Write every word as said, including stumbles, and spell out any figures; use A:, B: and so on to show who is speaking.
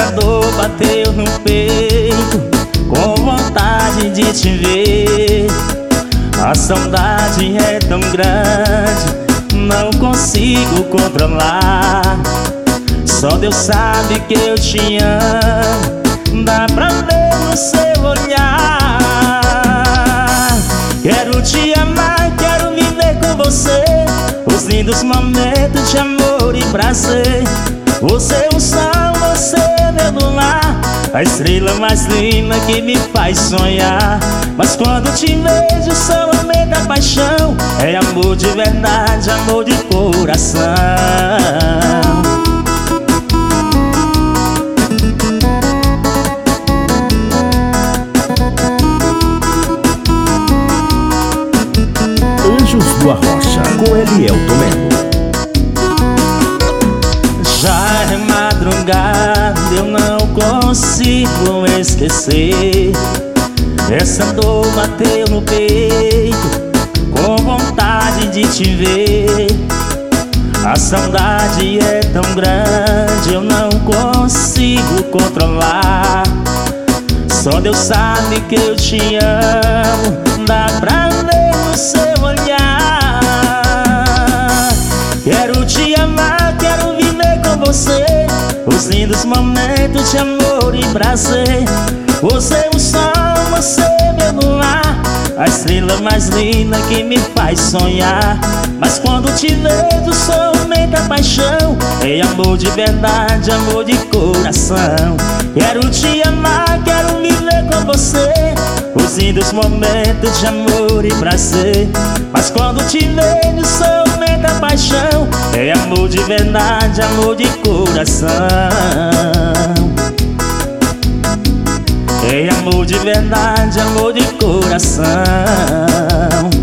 A: Essa dor bateu no peito, com vontade de te ver. A saudade é tão grande, não consigo controlar. Só Deus sabe que eu te amo, dá pra ver no seu olhar. Quero te amar, quero viver com você os lindos momentos de amor e prazer. Você é o sol, você é meu luar, a estrela mais linda que me faz sonhar. Mas quando te vejo só aumenta a paixão. É amor de verdade, amor de coração.
B: Anjos do Arrocha, com Eliel Tomé.
A: Já é madrugada, eu não consigo esquecer. Essa dor bateu no peito, com vontade de te ver. A saudade é tão grande, eu não consigo controlar. Só Deus sabe que eu te amo, dá pra ver no seu olhar. Quero te amar, quero viver com você os lindos momentos de amor e prazer. Você é o sol, você é meu luar, a estrela mais linda que me faz sonhar. Mas quando te vejo só aumenta a paixão. É amor de verdade, amor de coração. Quero te amar, quero viver com você os lindos momentos de amor e prazer. Mas quando te vejo só aumenta a paixão. É amor de verdade, amor de coração. É amor de verdade, amor de coração.